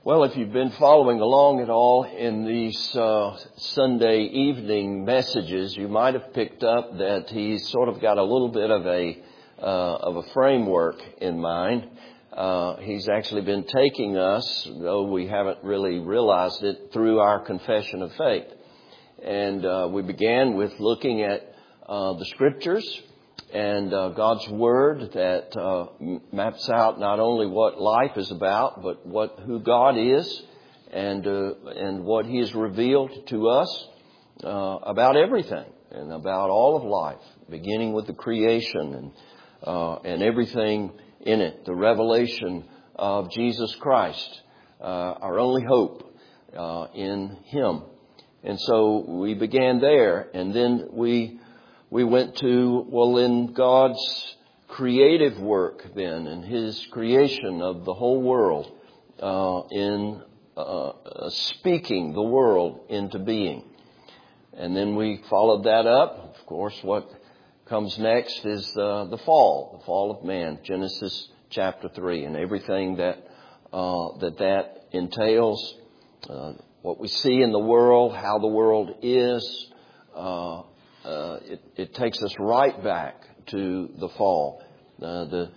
Well, if you've been following along at all in these Sunday evening messages, you might have picked up that he's sort of got a little bit of a framework in mind. He's actually been taking us, though we haven't really realized it, through our confession of faith. And we began with looking at the Scriptures and God's Word that maps out not only what life is about, but who God is and what He has revealed to us about everything and about all of life, beginning with the creation and everything in it, the revelation of Jesus Christ, our only hope in Him. And so we began there, and then we went to, in God's creative work then, and His creation of the whole world, in speaking the world into being. And then we followed that up. Of course, what comes next is the fall of man, Genesis chapter 3, and everything that entails, what we see in the world, how the world is. It takes us right back to the fall. The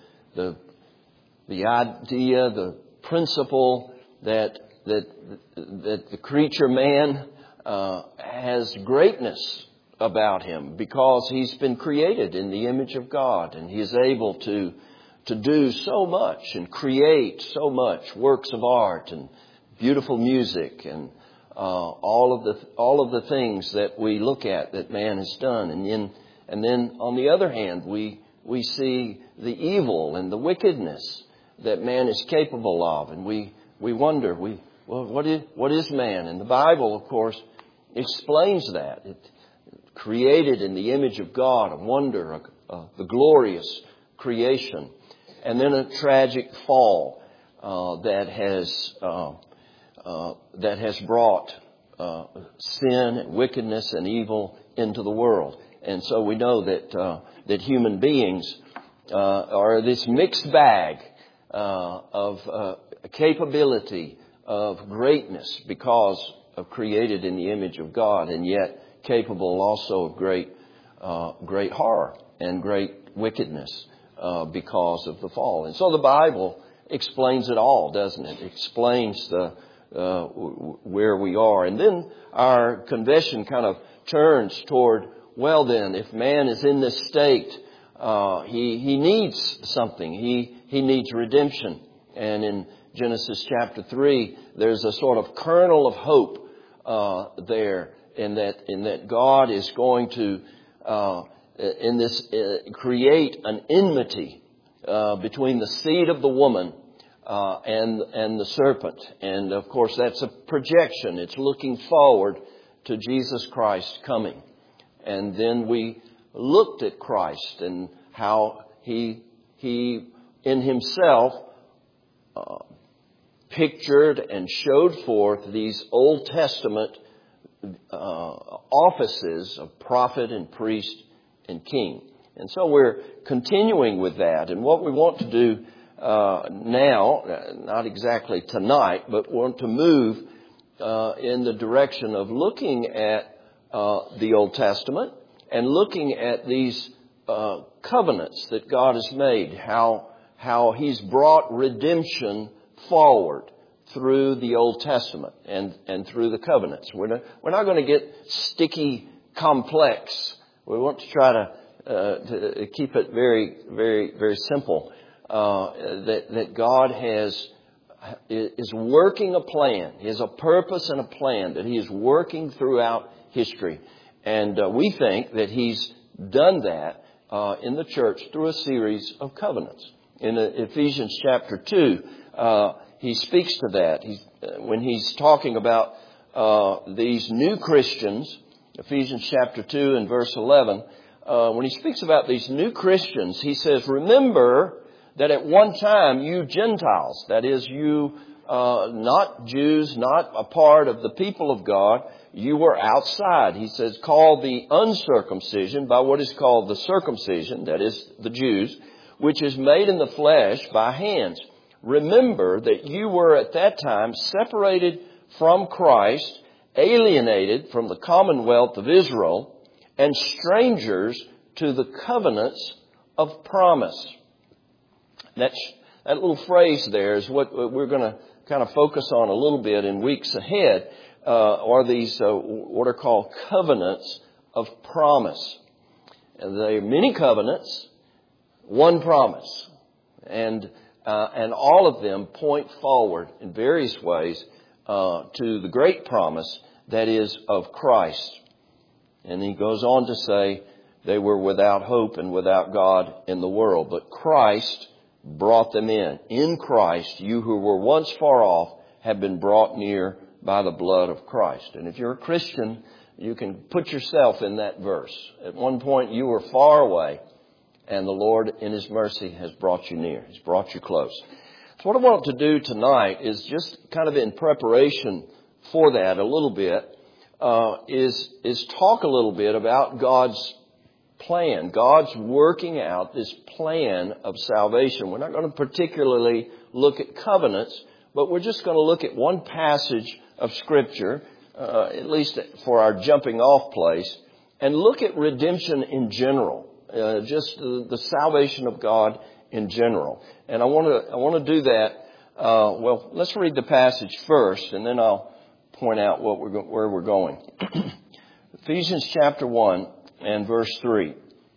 idea, the principle that the creature man has greatness about him because he's been created in the image of God, and he is able to do so much and create so much works of art and beautiful music and all of the things that we look at that man has done. And then on the other hand, we see the evil and the wickedness that man is capable of. And we wonder, what is man? And the Bible, of course, explains that. It created in the image of God, a wonder, the glorious creation. And then a tragic fall that has brought sin and wickedness and evil into the world. And so we know that human beings are this mixed bag of capability of greatness because of created in the image of God, and yet capable also of great horror and great wickedness because of the fall. And so the Bible explains it all, doesn't it? It explains where we are. And then our confession kind of turns toward, well then, if man is in this state, he needs something. He needs redemption. And in Genesis chapter 3, there's a sort of kernel of hope there in that God is going to create an enmity between the seed of the woman and the serpent. And of course, that's a projection. It's looking forward to Jesus Christ coming. And then we looked at Christ and how He in Himself pictured and showed forth these Old Testament offices of prophet and priest and king. And so we're continuing with that. And what we want to do now, not exactly tonight, but want to move in the direction of looking at the Old Testament and looking at these covenants that God has made, how He's brought redemption forward through the Old Testament and through the covenants. We're not going to get sticky, complex. We want to try to keep it very, very, very simple. That God is working a plan. He has a purpose and a plan that He is working throughout history. And we think that He's done that in the church through a series of covenants. In Ephesians chapter 2, he speaks to that. When he's talking about these new Christians, Ephesians chapter 2 and verse 11, when he speaks about these new Christians, he says, remember that at one time you Gentiles, that is, you not Jews, not a part of the people of God, you were outside. He says, called the uncircumcision by what is called the circumcision, that is, the Jews, which is made in the flesh by hands, remember that you were at that time separated from Christ, alienated from the commonwealth of Israel, and strangers to the covenants of promise. That little phrase there is what we're going to kind of focus on a little bit in weeks ahead, are these what are called covenants of promise. And there are many covenants, one promise. And all of them point forward in various ways to the great promise that is of Christ. And he goes on to say they were without hope and without God in the world, but Christ brought them in. In Christ, you who were once far off have been brought near by the blood of Christ. And if you're a Christian, you can put yourself in that verse. At one point you were far away, and the Lord in His mercy has brought you near. He's brought you close. So what I want to do tonight is just kind of in preparation for that a little bit, is talk a little bit about God's plan. God's working out this plan of salvation. We're not going to particularly look at covenants, but we're just going to look at one passage of Scripture, at least for our jumping off place, and look at redemption in general. Just the salvation of God in general. And I want to do that. Well, let's read the passage first, and then I'll point out where we're going. Ephesians chapter 1 and verse 3.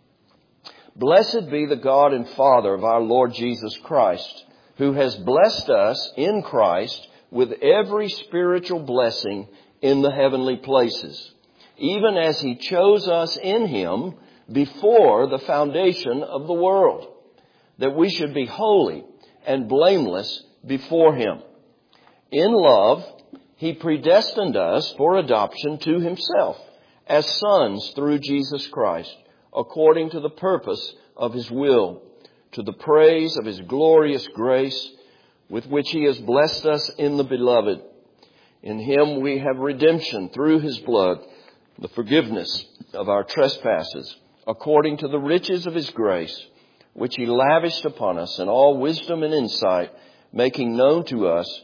Blessed be the God and Father of our Lord Jesus Christ, who has blessed us in Christ with every spiritual blessing in the heavenly places, even as He chose us in Him before the foundation of the world, that we should be holy and blameless before Him. In love, He predestined us for adoption to Himself as sons through Jesus Christ, according to the purpose of His will, to the praise of His glorious grace, with which He has blessed us in the Beloved. In Him we have redemption through His blood, the forgiveness of our trespasses, according to the riches of His grace, which He lavished upon us in all wisdom and insight, making known to us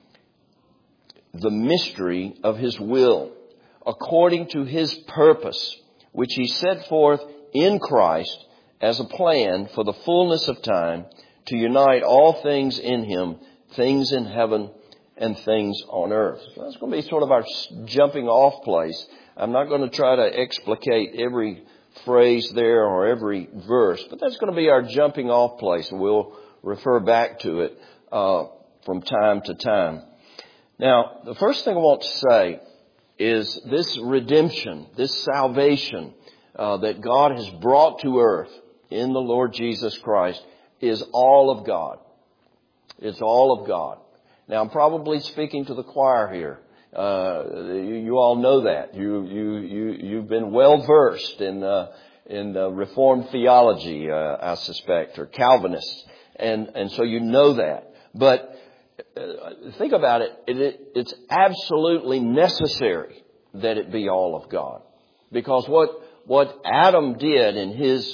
the mystery of His will, according to His purpose, which He set forth in Christ as a plan for the fullness of time, to unite all things in Him, things in heaven and things on earth. So that's going to be sort of our jumping off place. I'm not going to try to explicate every phrase there or every verse, but that's going to be our jumping off place, and we'll refer back to it from time to time. Now, the first thing I want to say is this redemption, this salvation that God has brought to earth in the Lord Jesus Christ is all of God. It's all of God. Now, I'm probably speaking to the choir here. You all know that. You've been well versed in Reformed theology, I suspect, or Calvinists, and so you know that. But think about it. It's absolutely necessary that it be all of God, because what Adam did in his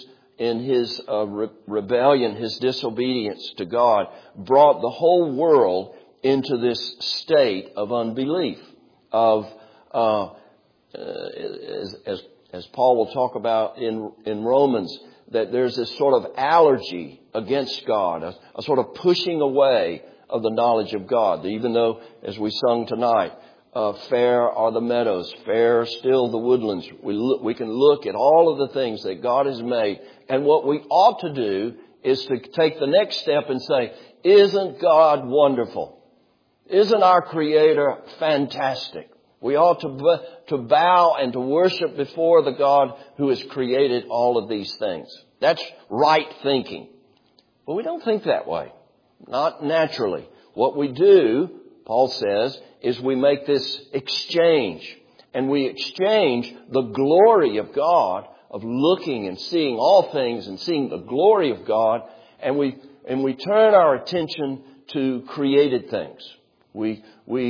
rebellion, his disobedience to God, brought the whole world into this state of unbelief, of as Paul will talk about in Romans, that there's this sort of allergy against God, a sort of pushing away of the knowledge of God. Even though, as we sung tonight, fair are the meadows, fair still the woodlands. We can look at all of the things that God has made, and what we ought to do is to take the next step and say, isn't God wonderful? Isn't our Creator fantastic? We ought to bow and to worship before the God who has created all of these things. That's right thinking. But we don't think that way. Not naturally. What we do, Paul says, is we make this exchange. And we exchange the glory of God, of looking and seeing all things and seeing the glory of God, and we turn our attention to created things. We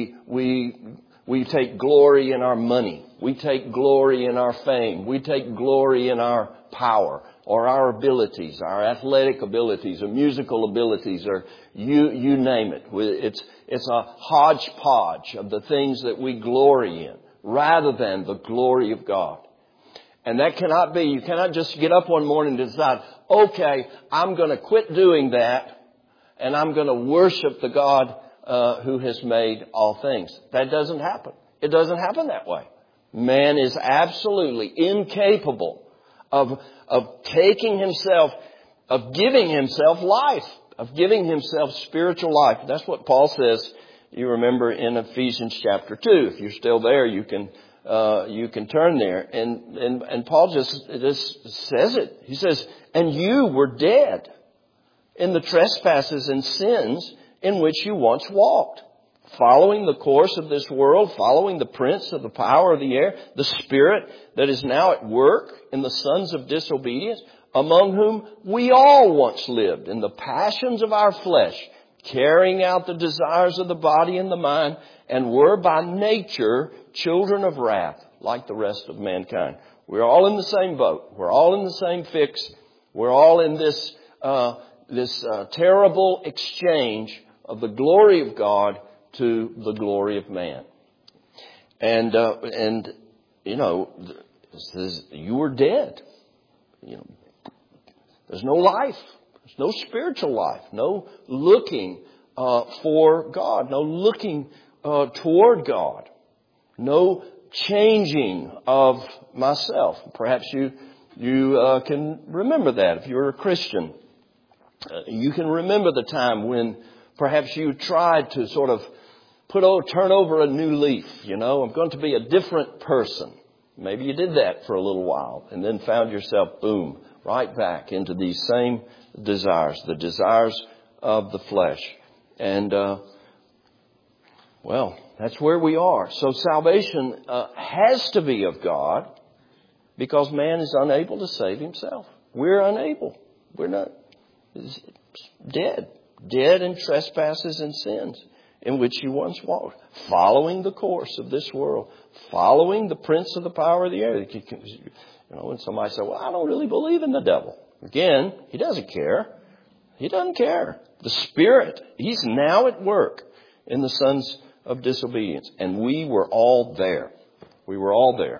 take glory in our money. We take glory in our fame. We take glory in our power. or our abilities, our athletic abilities or musical abilities, or you name it. It's a hodgepodge of the things that we glory in rather than the glory of God. And that cannot be. You cannot just get up one morning and decide, okay, I'm going to quit doing that and I'm going to worship the God who has made all things. That doesn't happen. It doesn't happen that way. Man is absolutely incapable of taking himself, of giving himself life, of giving himself spiritual life. That's what Paul says, you remember, in Ephesians chapter 2. If you're still there, you can turn there. And Paul just says it. He says, and you were dead in the trespasses and sins in which you once walked, following the course of this world, following the prince of the power of the air, the spirit that is now at work in the sons of disobedience, among whom we all once lived in the passions of our flesh, carrying out the desires of the body and the mind, and were by nature children of wrath, like the rest of mankind. We're all in the same boat. We're all in the same fix. We're all in this terrible exchange of the glory of God to the glory of man. And you know, it says you were dead. You know, there's no life. There's no spiritual life. No looking for God. No looking toward God. No changing of myself. Perhaps you can remember that if you're a Christian. You can remember the time when perhaps you tried to sort of turn over a new leaf. You know, I'm going to be a different person. Maybe you did that for a little while and then found yourself, boom, right back into these same desires, the desires of the flesh. And, well, that's where we are. So salvation has to be of God because man is unable to save himself. We're unable. We're not. It's dead. Dead in trespasses and sins in which you once walked, following the course of this world, following the prince of the power of the air. You know, when somebody says, well, I don't really believe in the devil. Again, he doesn't care. He doesn't care. The Spirit, he's now at work in the sons of disobedience. And we were all there. We were all there.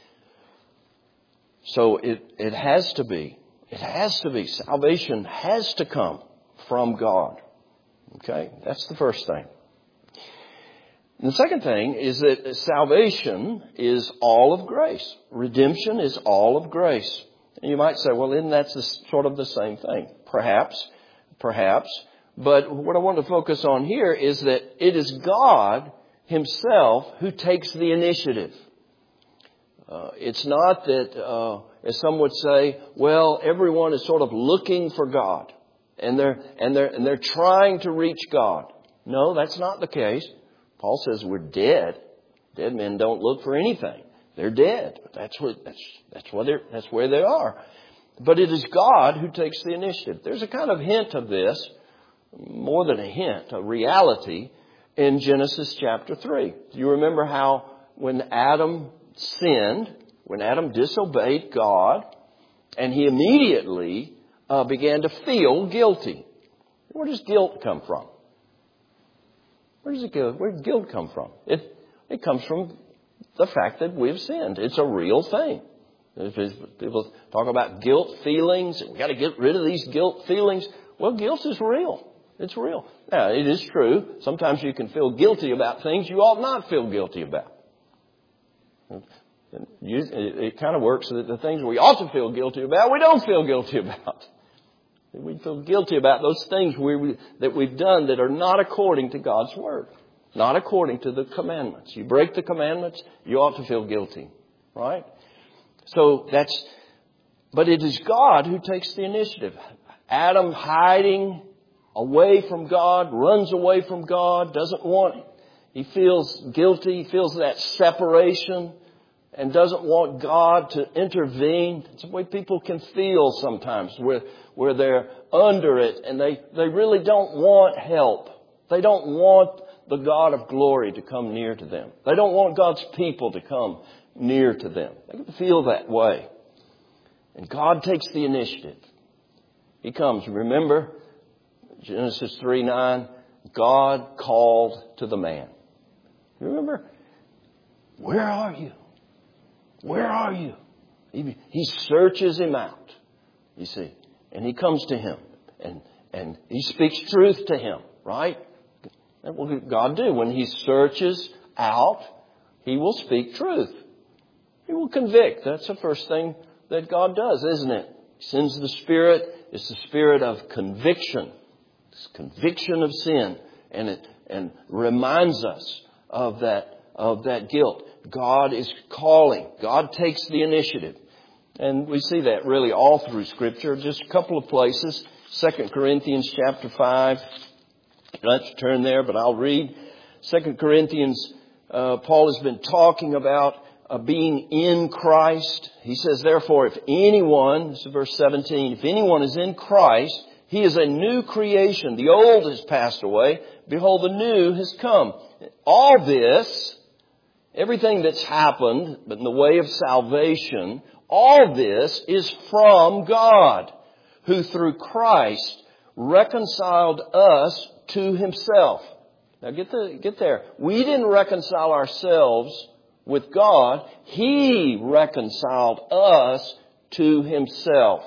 So it has to be. It has to be. Salvation has to come from God. Okay? That's the first thing. And the second thing is that salvation is all of grace. Redemption is all of grace. And you might say, well, isn't that sort of the same thing? Perhaps. But what I want to focus on here is that it is God himself who takes the initiative. It's not that, as some would say, well, everyone is sort of looking for God. And they're trying to reach God. No, that's not the case. Paul says we're dead. Dead men don't look for anything. They're dead. That's where they are. But it is God who takes the initiative. There's a kind of hint of this, more than a hint, a reality in Genesis chapter 3. Do you remember how when Adam sinned, when Adam disobeyed God, and he immediately began to feel guilty? Where does guilt come from? Where did guilt come from? It comes from the fact that we've sinned. It's a real thing. People talk about guilt feelings. We've got to get rid of these guilt feelings. Well, guilt is real. It's real. Now, it is true. Sometimes you can feel guilty about things you ought not feel guilty about. It kind of works so that the things we ought to feel guilty about, we don't feel guilty about. We feel guilty about those things that we've done that are not according to God's Word. Not according to the commandments. You break the commandments, you ought to feel guilty. Right? But it is God who takes the initiative. Adam hiding away from God, runs away from God, he feels guilty, he feels that separation and doesn't want God to intervene. It's the way people can feel sometimes where they're under it and they really don't want help. They don't want the God of glory to come near to them. They don't want God's people to come near to them. They can feel that way. And God takes the initiative. He comes. Remember, Genesis 3:9, God called to the man. You remember? Where are you? Where are you? He searches him out, you see. And he comes to him. And he speaks truth to him, right? That will God do. When he searches out, he will speak truth. He will convict. That's the first thing that God does, isn't it? He sends the Spirit. It's the Spirit of conviction. It's conviction of sin. And reminds us of that guilt. God is calling. God takes the initiative. And we see that really all through Scripture. Just a couple of places. 2 Corinthians chapter 5. You don't have to turn there, but I'll read. 2 Corinthians, Paul has been talking about being in Christ. He says, therefore, if anyone, this is verse 17, if anyone is in Christ, he is a new creation. The old has passed away. Behold, the new has come. All this, everything that's happened, but in the way of salvation, all this is from God, who through Christ reconciled us to Himself. Now get there. We didn't reconcile ourselves with God. He reconciled us to Himself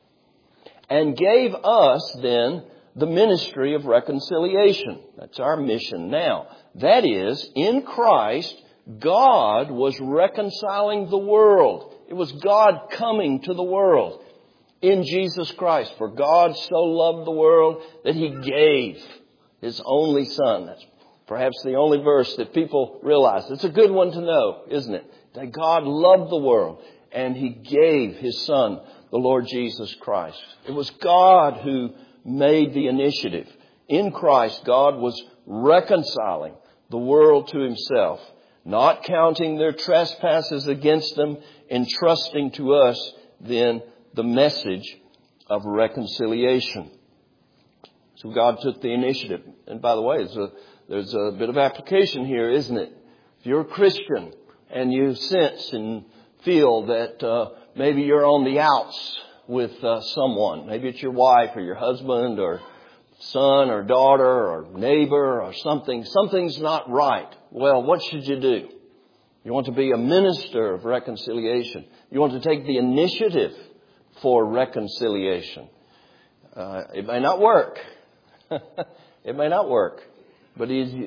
and gave us then the ministry of reconciliation. That's our mission now. That is, in Christ, God was reconciling the world. It was God coming to the world in Jesus Christ. For God so loved the world that He gave His only Son. That's perhaps the only verse that people realize. It's a good one to know, isn't it? That God loved the world and He gave His Son, the Lord Jesus Christ. It was God who made the initiative. In Christ, God was reconciling the world to Himself, not counting their trespasses against them, entrusting to us then the message of reconciliation. So God took the initiative. And by the way, there's a bit of application here, isn't it? If you're a Christian and you sense and feel that maybe you're on the outs with someone, maybe it's your wife or your husband or son or daughter or neighbor or something's not right. Well, what should you do? You want to be a minister of reconciliation. You want to take the initiative for reconciliation. It may not work. It may not work. But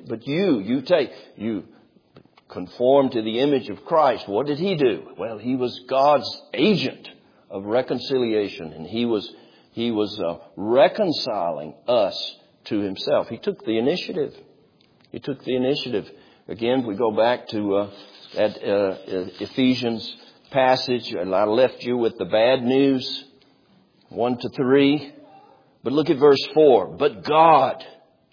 you conform to the image of Christ. What did He do? Well, He was God's agent of reconciliation, and He was reconciling us to Himself. He took the initiative. He took the initiative. Again, we go back to that Ephesians passage, and I left you with the bad news, 1-3. But look at verse 4. But God,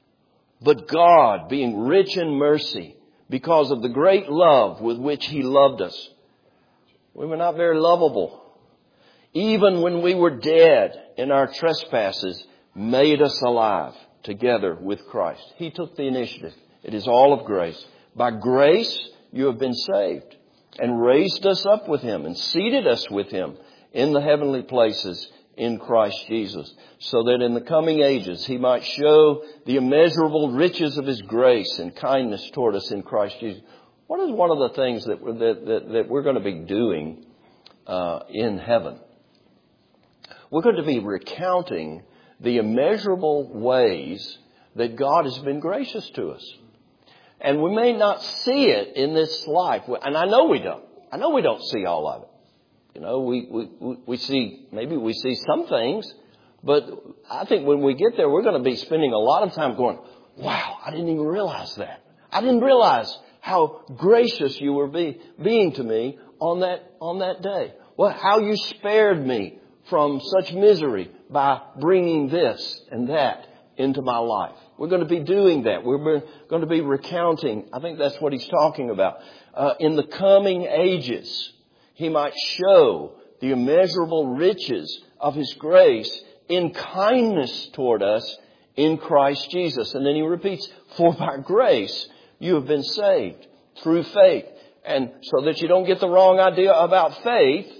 being rich in mercy, because of the great love with which He loved us. We were not very lovable. Even when we were dead in our trespasses, made us alive together with Christ. He took the initiative. It is all of grace. By grace, you have been saved, and raised us up with Him and seated us with Him in the heavenly places in Christ Jesus, so that in the coming ages He might show the immeasurable riches of His grace and kindness toward us in Christ Jesus. What is one of the things that we're going to be doing in heaven? We're going to be recounting the immeasurable ways that God has been gracious to us. And we may not see it in this life. And I know we don't. I know we don't see all of it. You know, we see, maybe we see some things, but I think when we get there, we're going to be spending a lot of time going, wow, I didn't even realize that. I didn't realize how gracious you were being to me on that day. Well, how you spared me from such misery by bringing this and that into my life. We're going to be doing that. We're going to be recounting. I think that's what he's talking about. In the coming ages, He might show the immeasurable riches of His grace in kindness toward us in Christ Jesus. And then he repeats, for by grace you have been saved through faith. And so that you don't get the wrong idea about faith,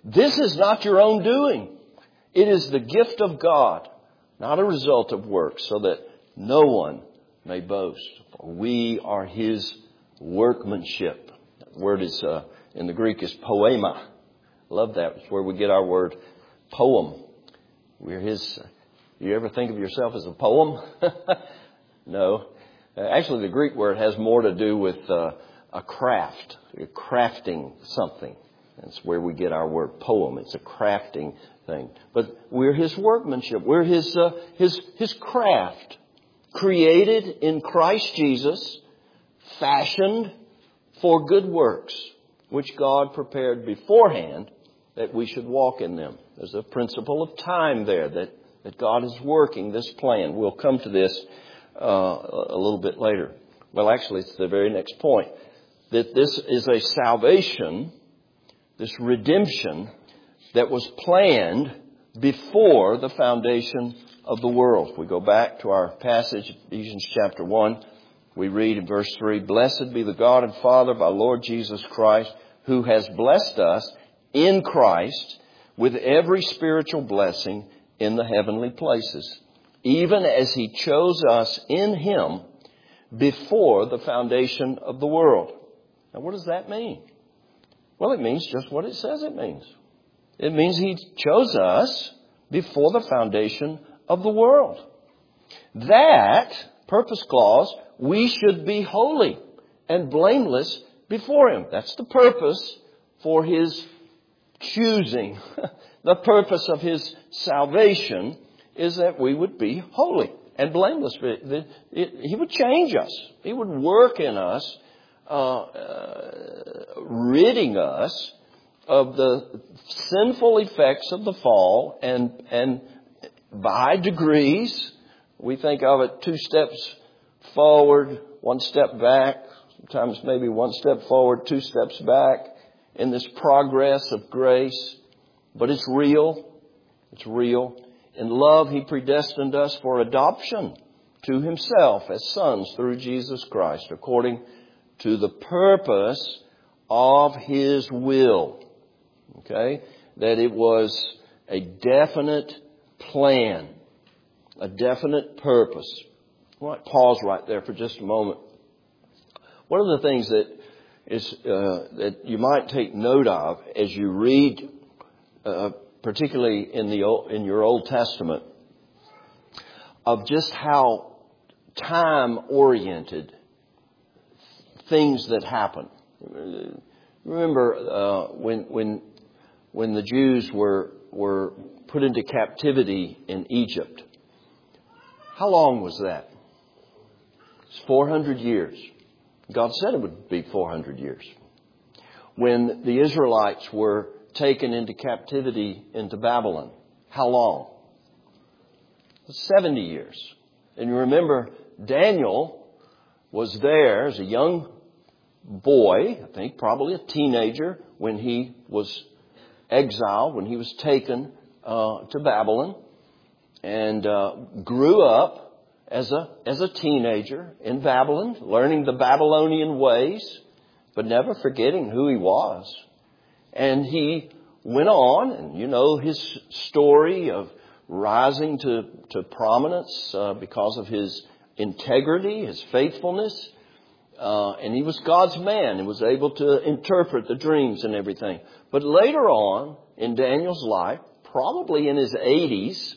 This is not your own doing. It is the gift of God, not a result of works, so that no one may boast. For we are His workmanship. That word is in the Greek is poema. Love that. It's where we get our word poem. We're His. You ever think of yourself as a poem? No. Actually, the Greek word has more to do with a craft. You're crafting something. That's where we get our word poem. It's a crafting thing. But we're His workmanship. We're His craft. Created in Christ Jesus, fashioned for good works, which God prepared beforehand that we should walk in them. There's a principle of time there that God is working this plan. We'll come to this a little bit later. Well, actually, it's the very next point. That this is a salvation, this redemption, that was planned before the foundation of the world. If we go back to our passage, Ephesians chapter 1, we read in verse 3, Blessed be the God and Father of our Lord Jesus Christ, who has blessed us in Christ with every spiritual blessing in the heavenly places, even as He chose us in Him before the foundation of the world. Now, what does that mean? Well, it means just what it says it means. It means He chose us before the foundation of the world. That, purpose clause, we should be holy and blameless before Him. That's the purpose for His choosing. The purpose of His salvation is that we would be holy and blameless. He would change us. He would work in us, ridding us of the sinful effects of the fall, and by degrees, we think of it 2 steps forward, 1 step back, sometimes maybe 1 step forward, 2 steps back in this progress of grace. But it's real. It's real. In love, He predestined us for adoption to Himself as sons through Jesus Christ, according to the purpose of His will. Okay? That it was a definite plan, a definite purpose. I want to pause right there for just a moment. One of the things that that you might take note of as you read, particularly in your Old Testament, of just how time-oriented things that happen. Remember when the Jews were put into captivity in Egypt. How long was that? It's 400 years. God said it would be 400 years. When the Israelites were taken into captivity into Babylon, how long? 70 years. And you remember Daniel was there as a young boy, I think probably a teenager, when he was exiled, when he was taken to Babylon, and grew up as a teenager in Babylon, learning the Babylonian ways, but never forgetting who he was. And he went on, and you know his story of rising to prominence because of his integrity, his faithfulness. And he was God's man and was able to interpret the dreams and everything. But later on in Daniel's life, probably in his 80s,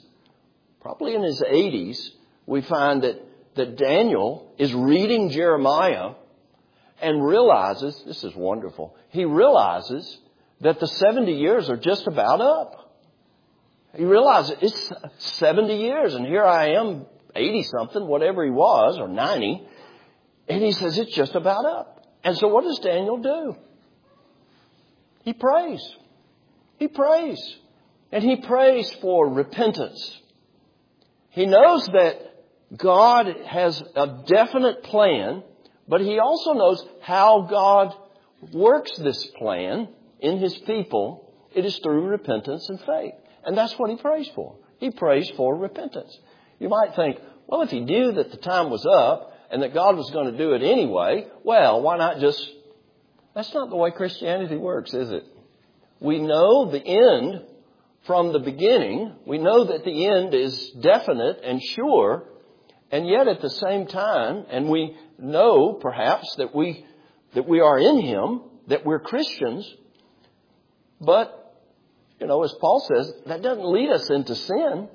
we find that Daniel is reading Jeremiah and realizes, this is wonderful, he realizes that the 70 years are just about up. He realizes it's 70 years and here I am, 80-something, whatever he was, or 90, and he says it's just about up. And so what does Daniel do? He prays. He prays. And he prays for repentance. He knows that God has a definite plan, but he also knows how God works this plan in His people. It is through repentance and faith. And that's what he prays for. He prays for repentance. You might think, well, if he knew that the time was up and that God was going to do it anyway, well, why not just... That's not the way Christianity works, is it? We know the end from the beginning. We know that the end is definite and sure. And yet at the same time, and we know perhaps that we are in Him, that we're Christians. But, as Paul says, that doesn't lead us into sin.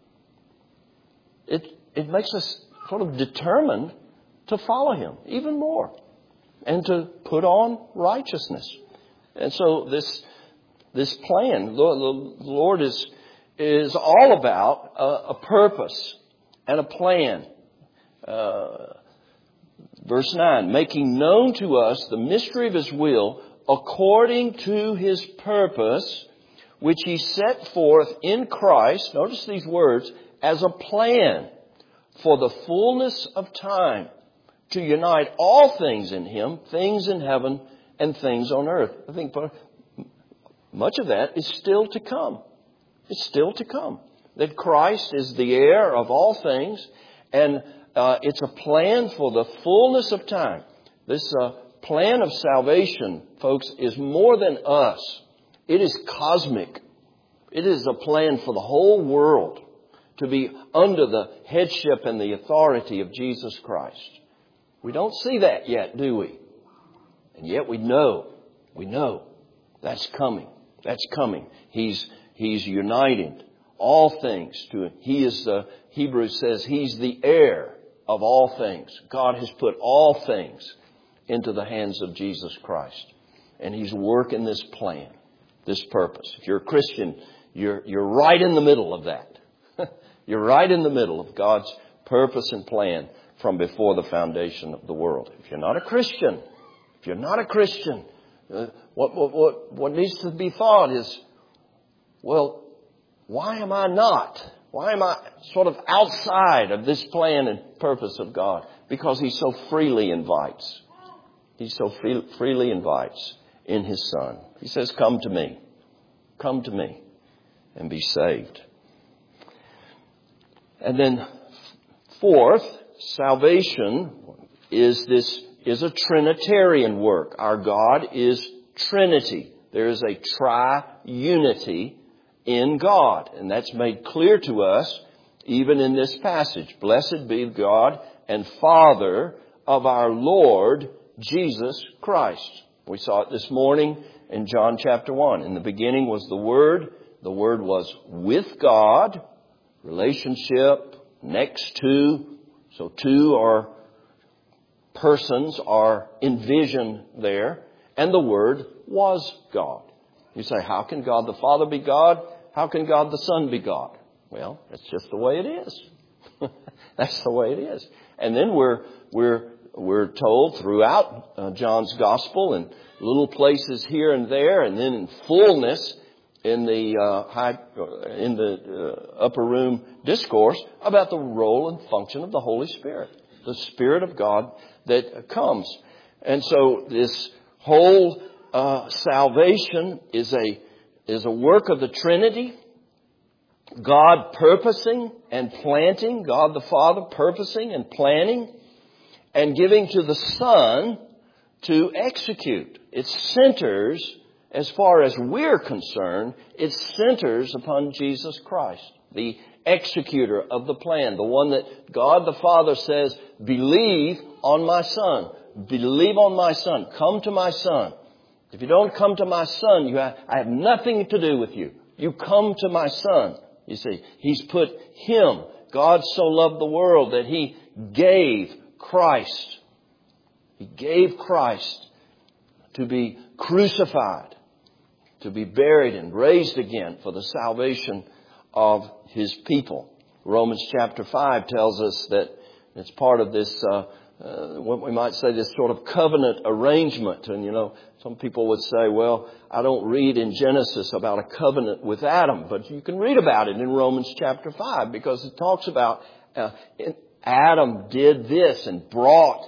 It makes us sort of determined to follow Him even more and to put on righteousness. And so this plan, the Lord is all about a purpose and a plan. Verse 9, making known to us the mystery of His will according to His purpose, which He set forth in Christ, notice these words, as a plan for the fullness of time, to unite all things in Him, things in heaven and things on earth. I think much of that is still to come. It's still to come. That Christ is the heir of all things, and it's a plan for the fullness of time. This plan of salvation, folks, is more than us. It is cosmic. It is a plan for the whole world to be under the headship and the authority of Jesus Christ. We don't see that yet, do we? And yet we know that's coming. That's coming. He's uniting all things to Him. He is Hebrews says He's the heir of all things. God has put all things into the hands of Jesus Christ. And He's working this plan, this purpose. If you're a Christian, you're right in the middle of that. You're right in the middle of God's purpose and plan from before the foundation of the world. If you're not a Christian, what needs to be thought is, well, why am I not? Why am I sort of outside of this plan and purpose of God? Because He so freely invites. He so freely invites in His Son. He says, come to me and be saved. And then fourth, salvation is a Trinitarian work. Our God is Trinity. There is a tri-unity in God. And that's made clear to us even in this passage. Blessed be God and Father of our Lord Jesus Christ. We saw it this morning in John chapter 1. In the beginning was the Word. The Word was with God. Relationship next to. So two are persons are envisioned there. And the Word was God. You say, how can God the Father be God? How can God the Son be God? Well, that's just the way it is. That's the way it is. And then we're told throughout John's Gospel in little places here and there, and then in fullness in the upper room discourse about the role and function of the Holy Spirit, the Spirit of God that comes. And so this whole salvation is a work of the Trinity. God purposing and planting, God the Father purposing and planning, and giving to the Son to execute. It centers, as far as we're concerned, it centers upon Jesus Christ, the executor of the plan, the one that God the Father says, believe on my Son. Believe on my Son. Come to my Son. If you don't come to my Son, I have nothing to do with you. You come to my Son. You see, He's put Him. God so loved the world that He gave Christ. He gave Christ to be crucified, to be buried and raised again for the salvation of His people. Romans chapter 5 tells us that it's part of this what we might say, this sort of covenant arrangement. And, some people would say, well, I don't read in Genesis about a covenant with Adam. But you can read about it in Romans chapter 5 because it talks about Adam did this and brought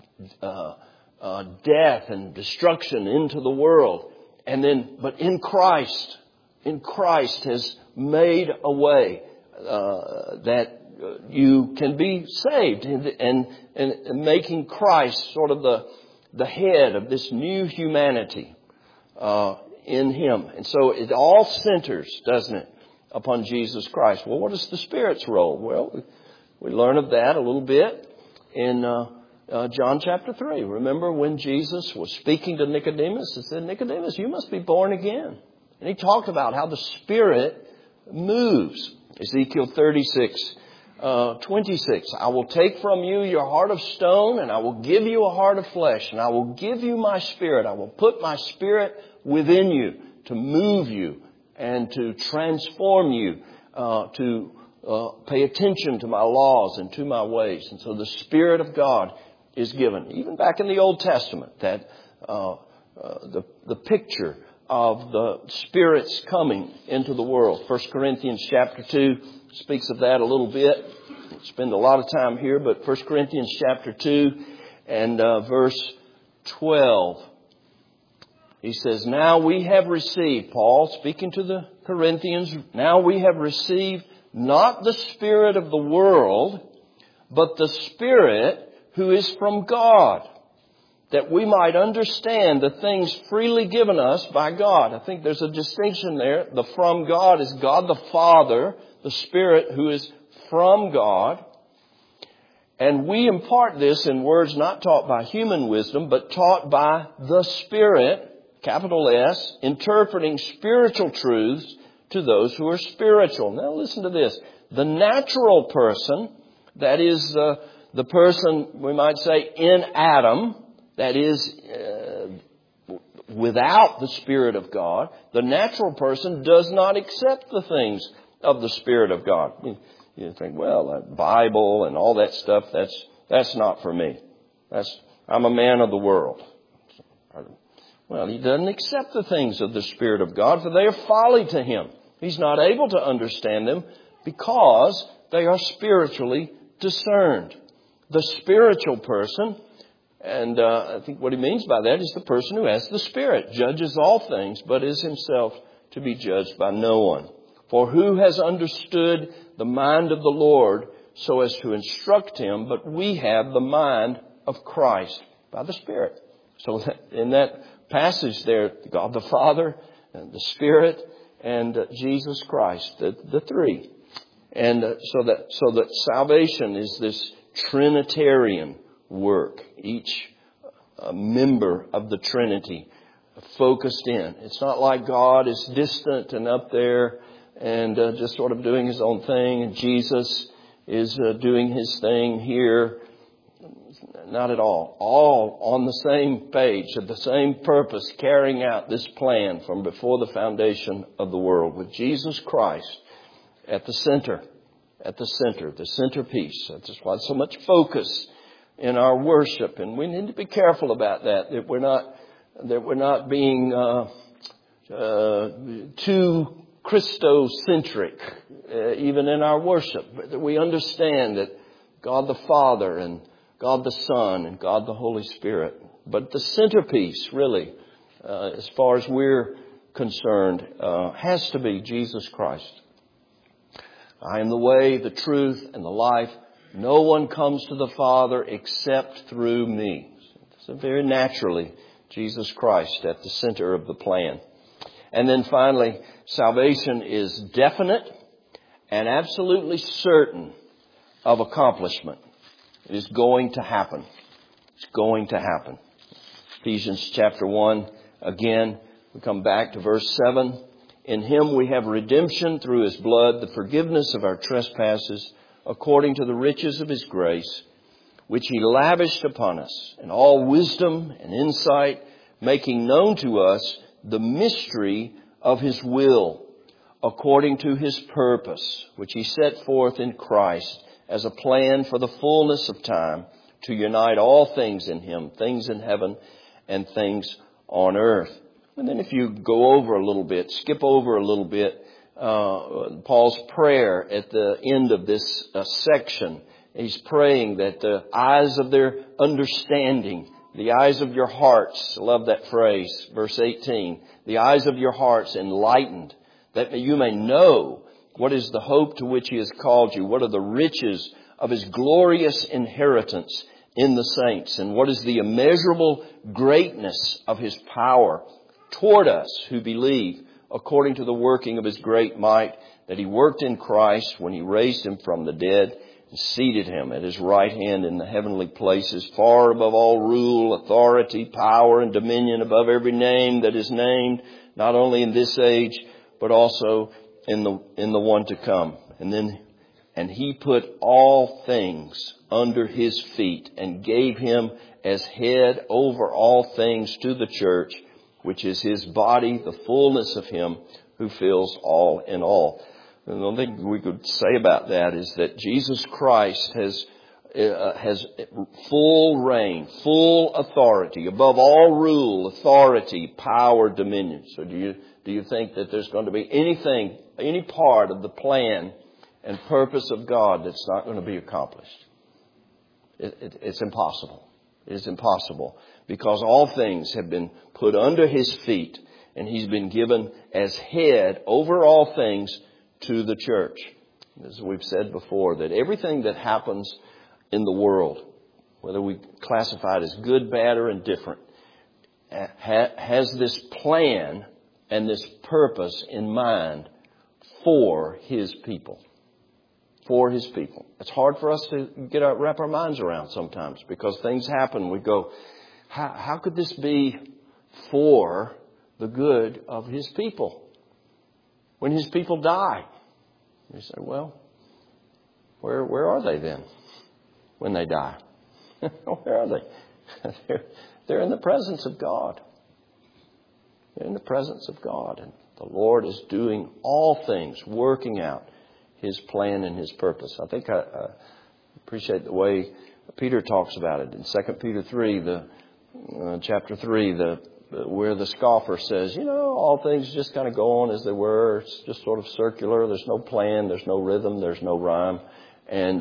death and destruction into the world. But in Christ has made a way that you can be saved, and making Christ sort of the head of this new humanity. in Him. And so it all centers, doesn't it, upon Jesus Christ. Well, what is the Spirit's role? Well, we learn of that a little bit in John chapter 3. Remember when Jesus was speaking to Nicodemus? He said, Nicodemus, you must be born again. And He talked about how the Spirit moves. Ezekiel 36, 26. I will take from you your heart of stone, and I will give you a heart of flesh, and I will give you my Spirit. I will put my Spirit within you to move you and to transform you, to pay attention to my laws and to my ways. And so the Spirit of God is given. Even back in the Old Testament, that the picture of the Spirit's coming into the world. 1 Corinthians chapter 2 speaks of that a little bit. We'll spend a lot of time here, but 1 Corinthians chapter 2 and verse 12. He says, now we have received, Paul speaking to the Corinthians, now we have received not the spirit of the world, but the Spirit who is from God, that we might understand the things freely given us by God. I think there's a distinction there. The from God is God the Father, the Spirit who is from God. And we impart this in words not taught by human wisdom, but taught by the Spirit, capital S, interpreting spiritual truths to those who are spiritual. Now listen to this. The natural person, that is the person, we might say, in Adam, that is without the Spirit of God, the natural person does not accept the things of the Spirit of God. You think, well, that Bible and all that stuff, that's not for me. I'm a man of the world. Well, he doesn't accept the things of the Spirit of God, for they are folly to him. He's not able to understand them because they are spiritually discerned. The spiritual person, and I think what he means by that is the person who has the Spirit, judges all things, but is himself to be judged by no one. For who has understood the mind of the Lord so as to instruct him? But we have the mind of Christ by the Spirit. So in that passage there, God the Father, and the Spirit, and Jesus Christ, the three. And so that salvation is this Trinitarian work. Each member of the Trinity focused in. It's not like God is distant and up there and just sort of doing His own thing, and Jesus is doing His thing here. Not at all. All on the same page, at the same purpose, carrying out this plan from before the foundation of the world, with Jesus Christ at the center, the centerpiece. That's why so much focus in our worship, and we need to be careful about that we're not being too Christocentric, even in our worship. But that we understand that God the Father and God the Son and God the Holy Spirit. But the centerpiece, really, as far as we're concerned, has to be Jesus Christ. I am the way, the truth, and the life. No one comes to the Father except through me. So very naturally, Jesus Christ at the center of the plan. And then finally, salvation is definite and absolutely certain of accomplishment. It is going to happen. It's going to happen. Ephesians chapter 1, again, we come back to verse 7. In Him we have redemption through His blood, the forgiveness of our trespasses, according to the riches of His grace, which He lavished upon us in all wisdom and insight, making known to us the mystery of His will, according to His purpose, which He set forth in Christ as a plan for the fullness of time, to unite all things in Him, things in heaven and things on earth. And then if you go over a little bit, skip over a little bit, Paul's prayer at the end of this section, he's praying that the eyes of their understanding, the eyes of your hearts, I love that phrase, verse 18, the eyes of your hearts enlightened, that you may know what is the hope to which He has called you, what are the riches of His glorious inheritance in the saints, and what is the immeasurable greatness of His power toward us who believe, according to the working of His great might, that He worked in Christ when He raised Him from the dead and seated Him at His right hand in the heavenly places, far above all rule, authority, power, and dominion, above every name that is named, not only in this age, but also in the one to come. And He put all things under His feet and gave Him as head over all things to the church, which is His body, the fullness of Him who fills all in all. And the only thing we could say about that is that Jesus Christ has full reign, full authority, above all rule, authority, power, dominion. So do you think that there's going to be any part of the plan and purpose of God that's not going to be accomplished? It's impossible. It is impossible, because all things have been put under His feet, and He's been given as head over all things to the church. As we've said before, that everything that happens in the world, whether we classify it as good, bad, or indifferent, has this plan and this purpose in mind for His people. For His people. It's hard for us to wrap our minds around sometimes, because things happen. We go, how could this be for the good of His people? When His people die, you say, well, where are they then when they die? Where are they? They're in the presence of God. They're in the presence of God. And the Lord is doing all things, working out His plan and His purpose. I think I appreciate the way Peter talks about it in 2 Peter 3, chapter 3, where the scoffer says, all things just kind of go on as they were. It's just sort of circular. There's no plan. There's no rhythm. There's no rhyme. And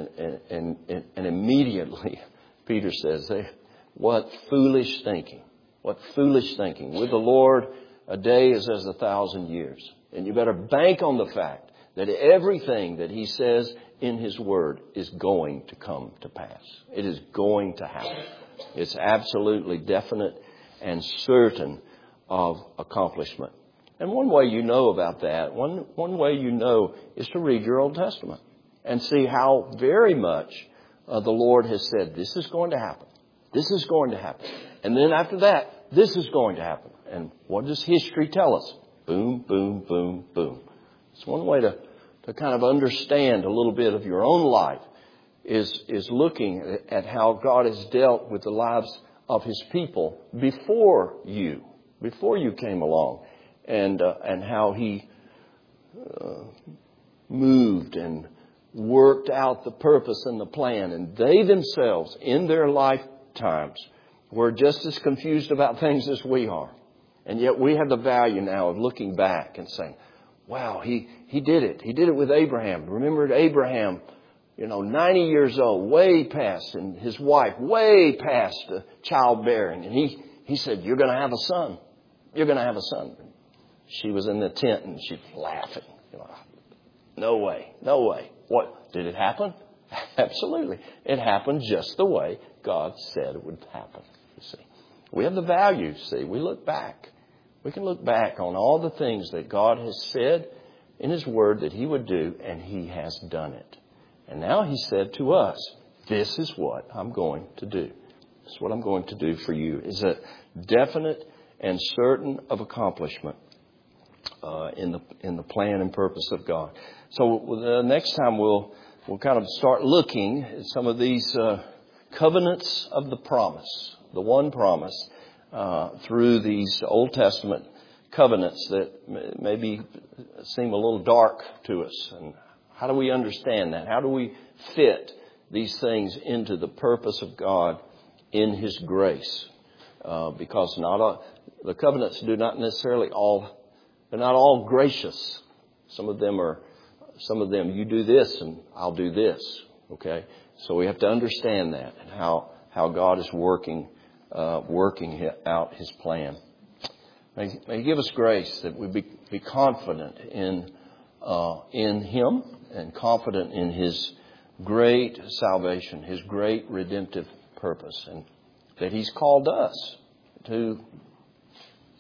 immediately Peter says, what foolish thinking. What foolish thinking. With the Lord, a day is as 1,000 years. And you better bank on the fact that everything that He says in His Word is going to come to pass. It is going to happen. It's absolutely definite and certain of accomplishment. And one way you know about that, one way you know, is to read your Old Testament and see how very much the Lord has said, this is going to happen. This is going to happen. And then after that, this is going to happen. And what does history tell us? Boom, boom, boom, boom. It's one way to kind of understand a little bit of your own life is looking at how God has dealt with the lives of His people before you came along, and how He moved and worked out the purpose and the plan. And they themselves, in their lifetimes, were just as confused about things as we are. And yet we have the value now of looking back and saying, wow, he did it. He did it with Abraham. Remember Abraham, 90 years old, way past, and his wife, way past childbearing. And he said, you're going to have a son. You're going to have a son. She was in the tent and she's laughing. No way. No way. What? Did it happen? Absolutely. It happened just the way God said it would happen. You see, we have the value. See, we look back. We can look back on all the things that God has said in His Word that He would do, and He has done it. And now He said to us, this is what I'm going to do. This is what I'm going to do for you. Is a definite and certain of accomplishment in the plan and purpose of God. So the next time we'll kind of start looking at some of these covenants of the promise, the one promise, through these Old Testament covenants that maybe seem a little dark to us. And how do we understand that? How do we fit these things into the purpose of God in His grace? Because the covenants do not necessarily they're not all gracious. Some of them, you do this and I'll do this. Okay? So we have to understand that and how God is working out His plan. May He give us grace that we be confident in Him and confident in His great salvation, His great redemptive purpose, and that He's called us to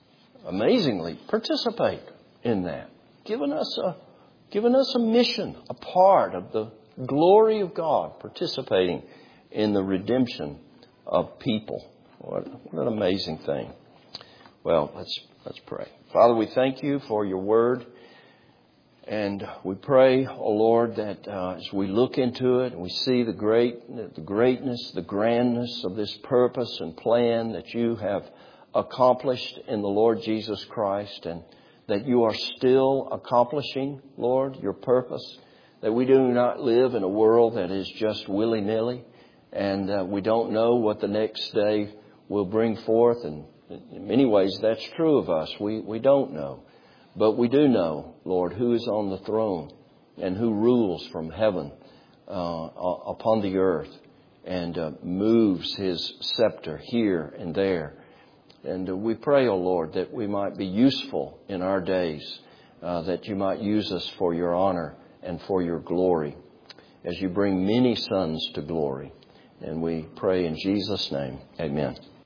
amazingly participate in that. Given us a mission, a part of the glory of God, participating in the redemption of people. What an amazing thing. Well, let's pray. Father, we thank you for your word. And we pray, oh Lord, that as we look into it and we see the greatness, the grandness of this purpose and plan that you have accomplished in the Lord Jesus Christ, and that you are still accomplishing, Lord, your purpose, that we do not live in a world that is just willy-nilly, and we don't know what the next day will bring forth. And in many ways, that's true of us. We don't know. But we do know, Lord, who is on the throne and who rules from heaven upon the earth and moves his scepter here and there. And we pray, O Lord, that we might be useful in our days, that you might use us for your honor and for your glory as you bring many sons to glory. And we pray in Jesus' name. Amen.